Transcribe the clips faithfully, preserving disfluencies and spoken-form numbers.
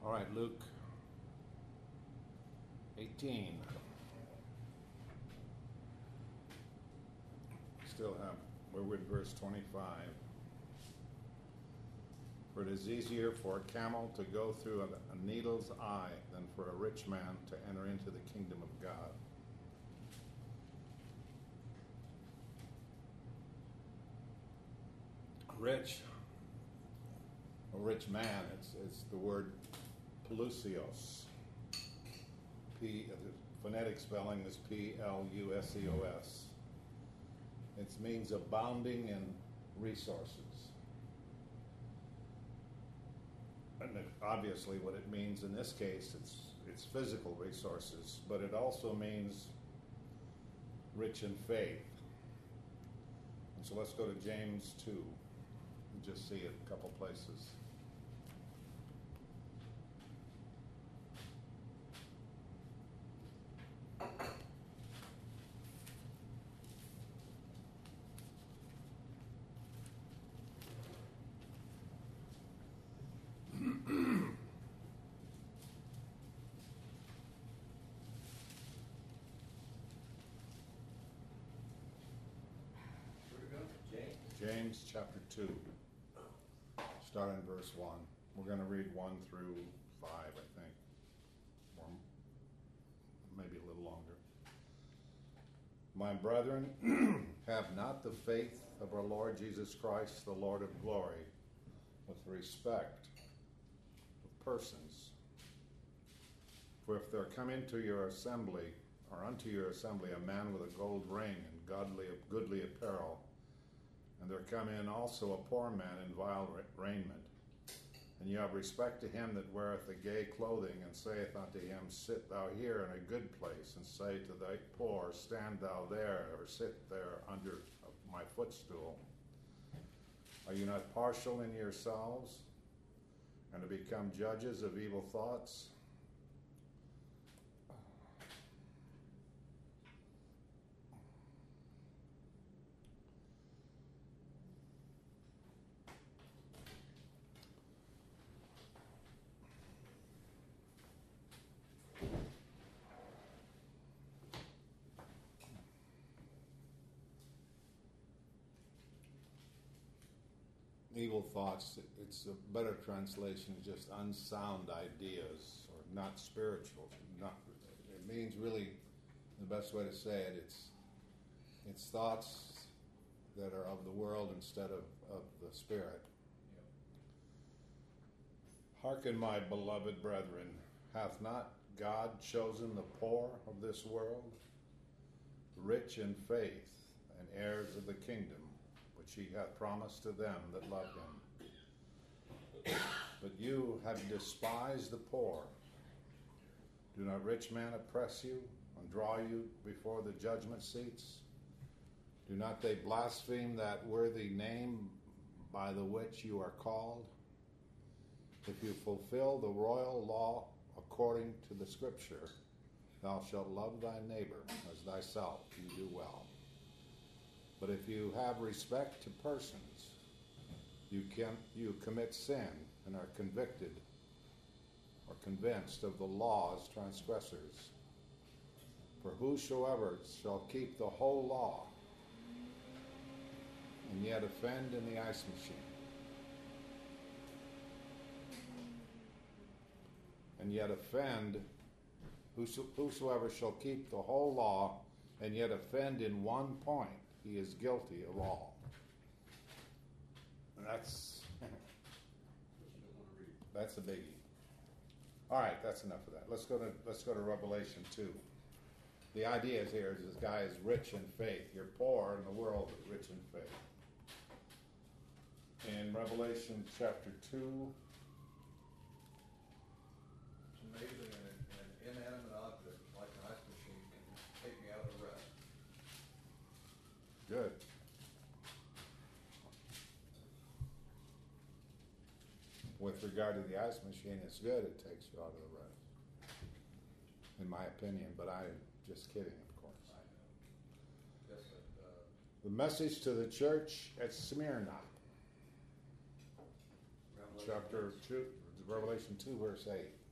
All right, Luke eighteen. Still have, we're with verse twenty-five. For it is easier for a camel to go through a, a needle's eye than for a rich man to enter into the kingdom of God. Rich, a rich man, it's, it's the word Pelusios. P, the phonetic spelling is P L U S E O S. It means abounding in resources. And it, obviously what it means in this case, it's it's physical resources, but it also means rich in faith. And so let's go to James two and just see it a couple places. James chapter two, start in verse one. We're going to read one through five, I think, or maybe a little longer. My brethren, have not the faith of our Lord Jesus Christ, the Lord of glory, with respect of persons. For if there come into your assembly, or unto your assembly, a man with a gold ring and godly, goodly apparel, and there come in also a poor man in vile raiment, and you have respect to him that weareth the gay clothing, and saith unto him, Sit thou here in a good place, and say to the poor, Stand thou there, or sit there under my footstool. Are you not partial in yourselves, and to become judges of evil thoughts? Evil thoughts, it's a better translation, is just unsound ideas, or not spiritual. Not, it means really, the best way to say it, it's it's thoughts that are of the world instead of, of the Spirit. Yep. Hearken, my beloved brethren, hath not God chosen the poor of this world, rich in faith, and heirs of the kingdom, which he hath promised to them that love him? But you have despised the poor. Do not rich men oppress you and draw you before the judgment seats? Do not they blaspheme that worthy name by the which you are called? If you fulfill the royal law according to the Scripture, thou shalt love thy neighbor as thyself, you do well. But if you have respect to persons, you can you commit sin and are convicted or convinced of the law's transgressors. For whosoever shall keep the whole law and yet offend in the ice machine, and yet offend, whosoever shall keep the whole law and yet offend in one point, he is guilty of all. That's that's a biggie. All right, that's enough of that. Let's go to let's go to Revelation two. The idea is here is this guy is rich in faith. You're poor in the world, but rich in faith. In Revelation chapter two. It's amazing an, an inanimate object like an ice machine can take me out of rest. Good. With regard to the ice machine, it's good. It takes you out of the rest, in my opinion. But I'm just kidding, of course. I know. Yes, but, uh, the message to the church at Smyrna, Revelation chapter two, Revelation two, verse eight.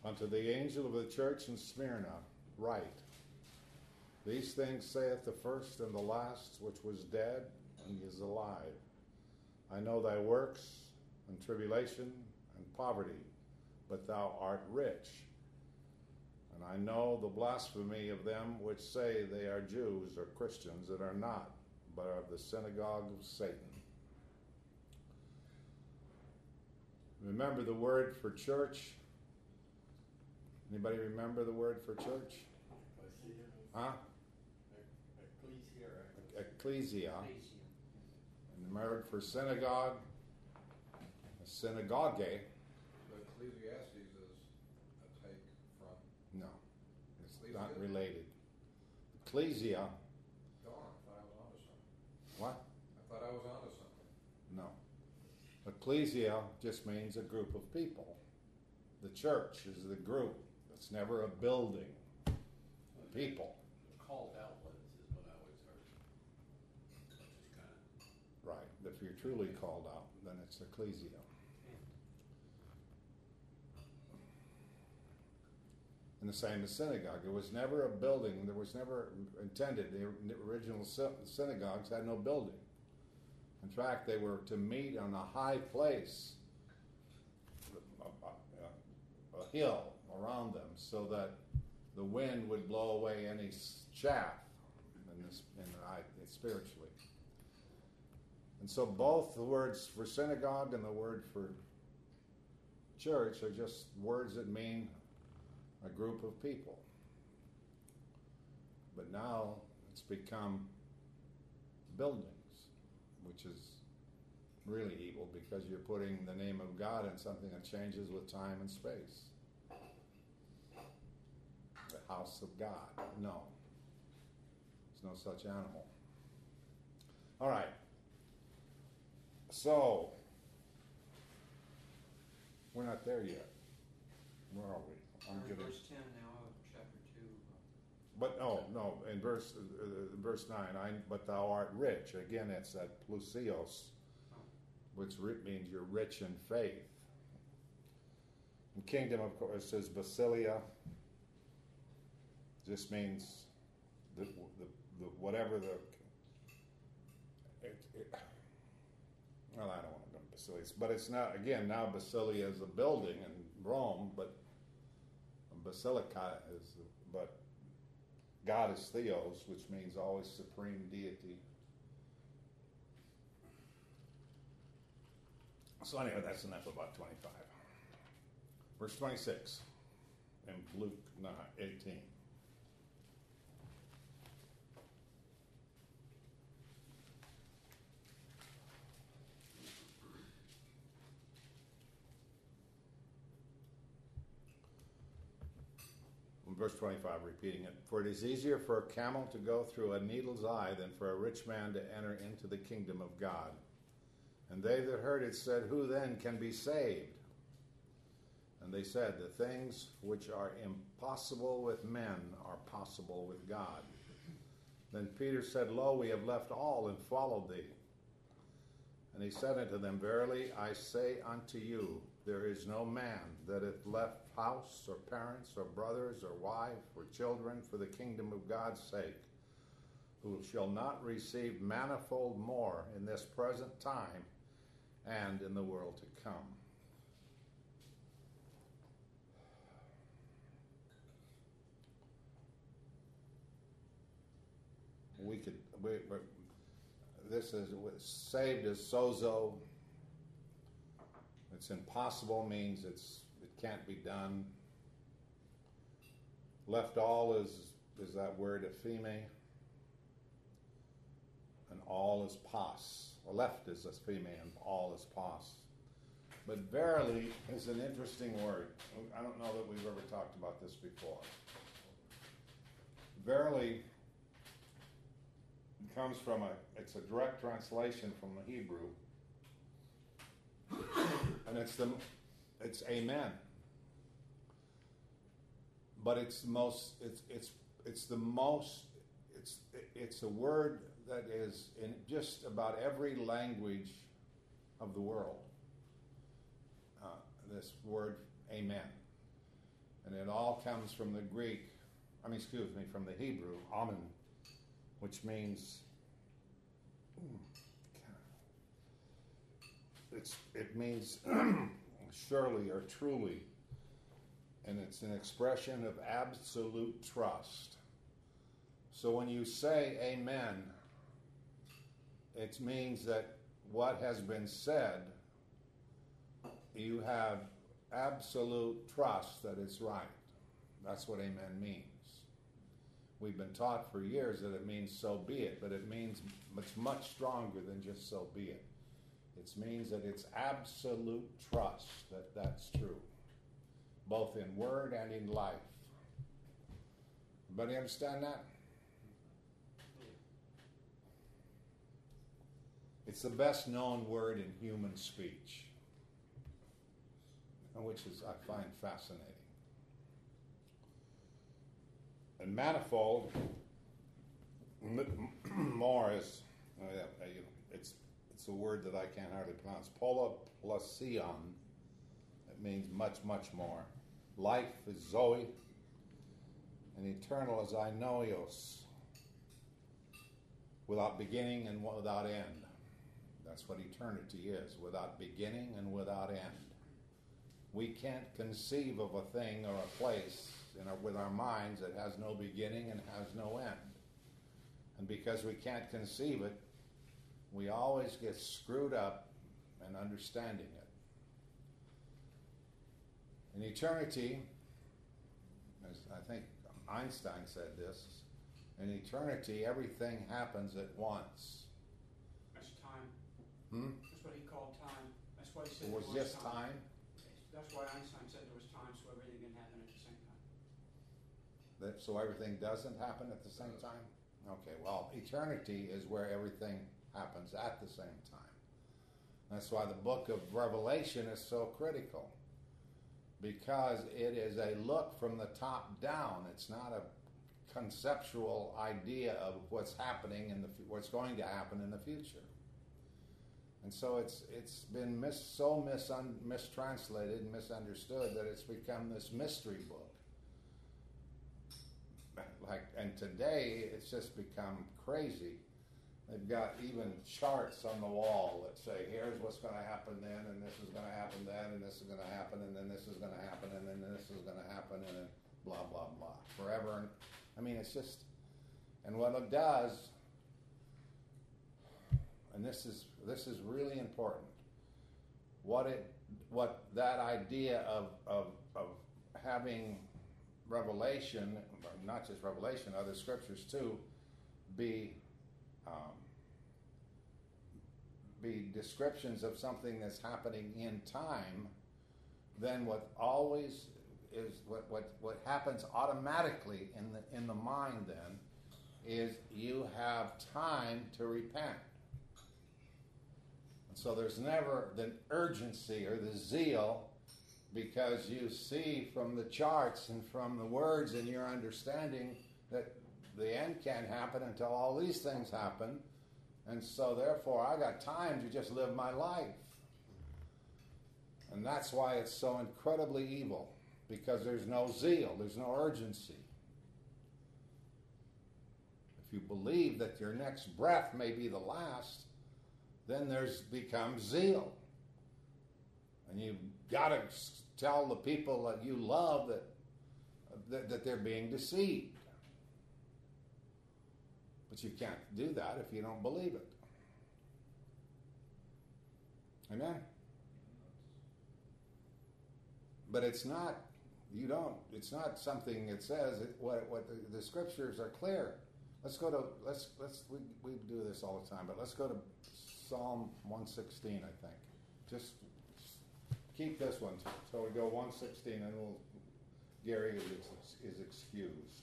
Unto the angel of the church in Smyrna write, These things saith the first and the last, which was dead and is alive. I know thy works, and tribulation, and poverty, but thou art rich. And I know the blasphemy of them which say they are Jews or Christians, and are not, but are of the synagogue of Satan. Remember the word for church? Anybody remember the word for church? Huh? Ecclesia. And the word for synagogue, synagogue. Ecclesiastes is a take from. No, it's not related. Ecclesia. Darn, I thought I was onto something. What? I thought I was onto something. No. Ecclesia just means a group of people. The church is the group. It's never a building. People. Called out ones is what I always heard. Which is kind of. Right. If you're truly called out, then it's ecclesia. And the same as synagogue. It was never a building. There was never intended. The original synagogues had no building. In fact, they were to meet on a high place, a, a, a hill around them, so that the wind would blow away any chaff in this, in the, spiritually. And so both the words for synagogue and the word for church are just words that mean a group of people. But now it's become buildings, which is really evil because you're putting the name of God in something that changes with time and space. The house of God. No. There's no such animal. All right. So, we're not there yet. Where are we? I'm We're in getting. verse ten now of chapter two. But no, no. In verse uh, verse nine, I, but thou art rich. Again, it's that plusios, which means you're rich in faith. And kingdom, of course, is basilia. Just means the, the, the whatever the. It, it, well, I don't want to go to Basilia, but it's not. Again, now Basilia is a building in Rome, but Basilica is. But God is Theos, which means always supreme deity. So anyway, that's enough about twenty-five. Verse twenty-six in Luke nine, eighteen. Verse twenty-five, repeating it. For it is easier for a camel to go through a needle's eye than for a rich man to enter into the kingdom of God. And they that heard it said, Who then can be saved? And they said, The things which are impossible with men are possible with God. Then Peter said, Lo, we have left all and followed thee. And he said unto them, Verily I say unto you, there is no man that hath left house or parents or brothers or wife or children for the kingdom of God's sake, who shall not receive manifold more in this present time and in the world to come. We could, we, we, this is saved as sozo. It's impossible means it's it can't be done. Left all is is that word epheme, and all is pos. Well, left is epheme and all is pos. But verily is an interesting word. I don't know that we've ever talked about this before. Verily comes from a, it's a direct translation from the Hebrew. And it's the, it's amen. But it's the most, it's, it's, it's the most, it's, it's a word that is in just about every language of the world. Uh, this word, amen. And it all comes from the Greek, I mean, excuse me, from the Hebrew, amen, which means, it's, it means surely or truly. And it's an expression of absolute trust. So when you say amen, it means that what has been said, you have absolute trust that it's right. That's what amen means. We've been taught for years that it means so be it, but it means much, much stronger than just so be it. It means that it's absolute trust that that's true, both in word and in life. Everybody understand that? It's the best known word in human speech, which is, I find, fascinating. And manifold, more is, uh, it's it's a word that I can't hardly pronounce. Poloplosion. It means much, much more. Life is Zoe, and eternal is Ainoios, without beginning and without end. That's what eternity is, without beginning and without end. We can't conceive of a thing or a place in our, with our minds that has no beginning and has no end. And because we can't conceive it, we always get screwed up in understanding it. In eternity, as I think Einstein said this, in eternity everything happens at once. That's time. Hmm? That's what he called time. That's why he said It was there just time. That's why Einstein said there was time, so everything can happen at the same time. That, so everything doesn't happen at the same time? Okay, well, eternity is where everything happens at the same time. That's why the book of Revelation is so critical, because it is a look from the top down. It's not a conceptual idea of what's happening in the what's going to happen in the future. And so it's it's been mis, so misun, mistranslated and misunderstood that it's become this mystery book. Like, and today it's just become crazy. They've got even charts on the wall that say, here's what's going to happen then, and this is going to happen then, and this is going to happen, and then this is going to happen, and then this is going to happen, and then blah, blah, blah. Forever. And I mean, it's just, and what it does, and this is this is really important, what it what that idea of of, of having revelation, not just revelation, other scriptures too, be um, be descriptions of something that's happening in time, then what always is what what what happens automatically in the in the mind then is you have time to repent. And so there's never the urgency or the zeal, because you see from the charts and from the words and your understanding that the end can't happen until all these things happen. And so therefore I got time to just live my life. And that's why it's so incredibly evil, because there's no zeal, there's no urgency. If you believe that your next breath may be the last, then there's become zeal. And you've got to tell the people that you love that, that, that they're being deceived. But you can't do that if you don't believe it. Amen? But it's not, you don't, it's not something that says, it, what, what the, the scriptures are clear. Let's go to, let's, let's we, we do this all the time, but let's go to Psalm one sixteen, I think. Just keep this one. So we go one sixteen, and we'll, Gary is, is excused.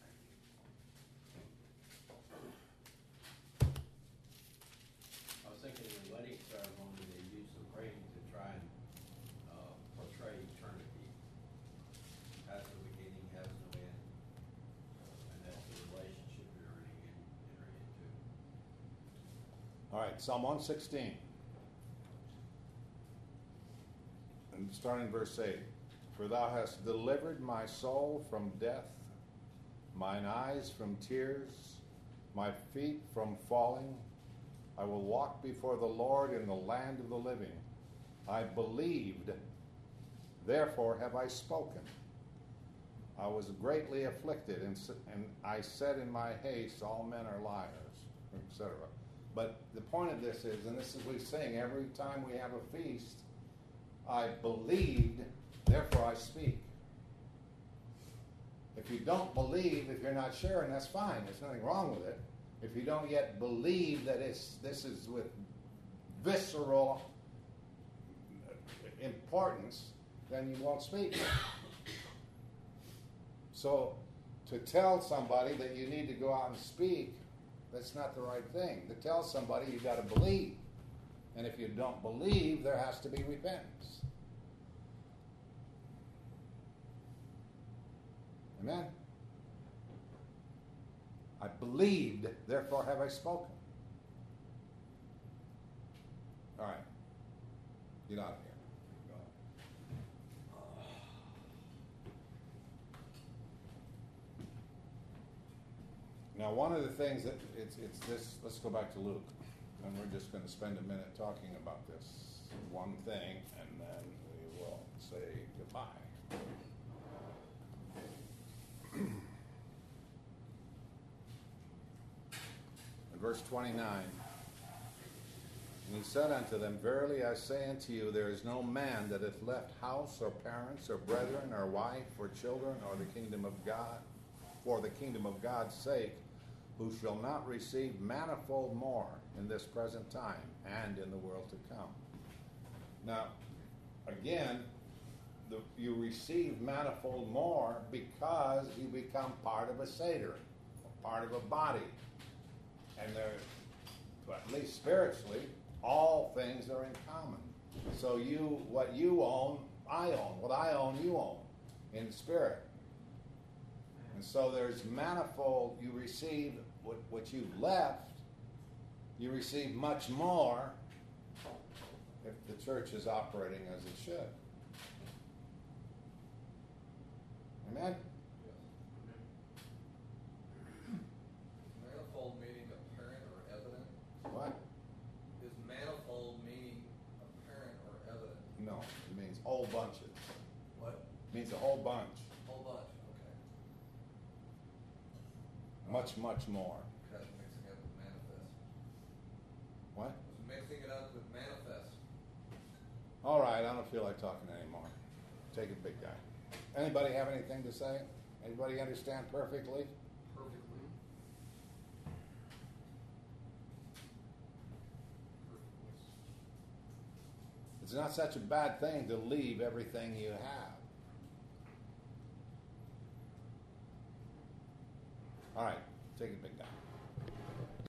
I was thinking in the wedding ceremony, they use the ring to try and uh, portray eternity. Has no beginning, has no end. And that's the relationship you're entering, in, entering into. All right, Psalm one sixteen. And starting in verse eight. For thou hast delivered my soul from death, mine eyes from tears, my feet from falling. I will walk before the Lord in the land of the living. I believed, therefore have I spoken. I was greatly afflicted, and, and I said in my haste, all men are liars, et cetera. But the point of this is, and this is what we sing every time we have a feast, I believed, therefore I speak. If you don't believe, if you're not sure, and that's fine, there's nothing wrong with it. If you don't yet believe that it's this is with visceral importance, then you won't speak. So to tell somebody that you need to go out and speak, that's not the right thing. To tell somebody you got to believe. And if you don't believe, there has to be repentance. Amen? I believed, therefore have I spoken. All right. Get out of here. Now, one of the things that it's it's this. Let's go back to Luke, and we're just going to spend a minute talking about this one thing, and then we will say goodbye. In verse twenty-nine, and he said unto them, Verily I say unto you, there is no man that hath left house or parents or brethren or wife or children or the kingdom of God, for the kingdom of God's sake, who shall not receive manifold more in this present time and in the world to come. Now, again, the, you receive manifold more because you become part of a Seder, part of a body. And there, well, at least spiritually, all things are in common. So you, what you own, I own. What I own, you own in spirit. And so there's manifold, you receive what, what you've left, you receive much more if the church is operating as it should. Amen? Manifold meaning apparent or evident? What? Is manifold meaning apparent or evident? No, it means whole bunches. What? It means a whole bunch. Whole bunch, okay. Much, much more. Kind of mixing it with manifest. What? Was mixing it up with manifest. All right, I don't feel like talking anymore. Take it, big guy. Anybody have anything to say? Anybody understand perfectly? Perfectly. It's not such a bad thing to leave everything you have. All right, take it, big guy.